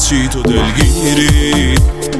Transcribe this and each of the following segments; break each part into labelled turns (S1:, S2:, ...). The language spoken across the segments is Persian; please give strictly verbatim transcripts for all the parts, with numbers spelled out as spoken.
S1: از چی تو دلگیری؟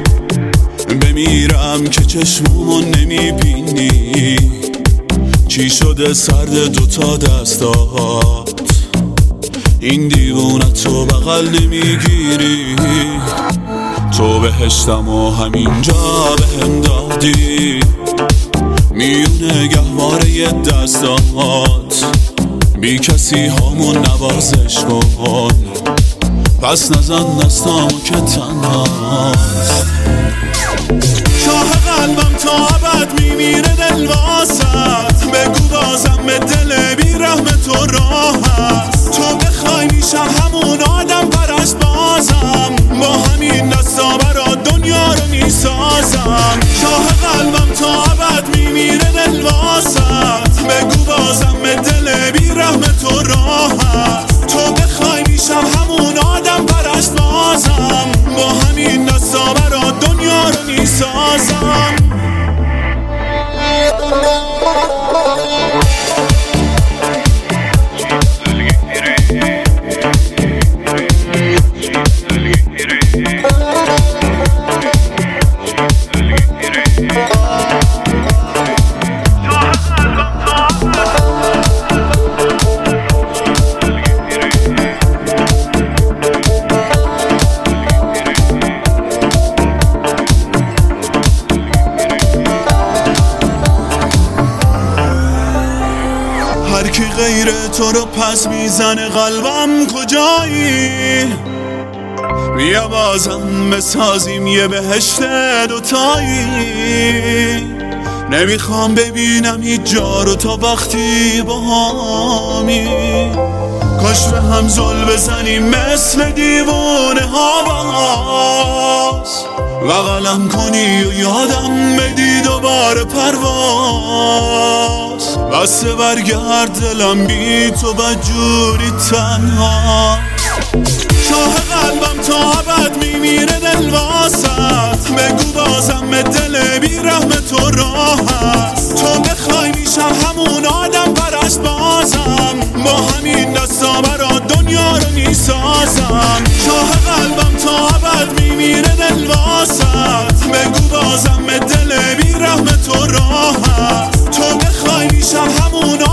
S1: بمیرم که چشممون نمیبینی. چی شده سرد دوتا دستات؟ این دیوونت تو بغل نمیگیری. تو بهشتم و همینجا بهم دادی، میونه گهواره دستات. بی کسی همون نوازش کن، پس نزن دستامو که تنهاست. شاه قلبم تا ابد میمیره دل واسط. بگو بازم به دل بی رحم تو راه هست. تو بخوای میشم همون آدم پرست بازم. با همین دستا برا دنیا رو میسازم. شاه قلبم تا ابد میمیره دل واسط. بگو بازم به دل بی رحم تو راه هست. تو بخوای میشم همون آدم پرست بازم. با همین دستا برا دنیا رو میسازم. هر کی غیر تو رو پس میزنه قلبم کجایی؟ بیا بازم بسازیم یه بهشت دوتایی. نمیخوام ببینم هیچ جا رو تا وقتی با همی. کاش به هم زل بزنیم مثل دیوونه ها باز. و قلم کنی و یادم بدی دوباره پرواز. بسه برگرد دلم بی تو بدجوری تنها. شاه قلبم تا ابد میمیره دل واسط. بگو بازم به دل بی رحم تو راه هست. تو بخوای میشم همون آدم پرست بازم. با همین دستا برا دنیا رو میسازم. شاه قلبم تا ابد میمیره دل واسط. بگو بازم به دل بی رحم تو راه هست. تو بخوای میشم همون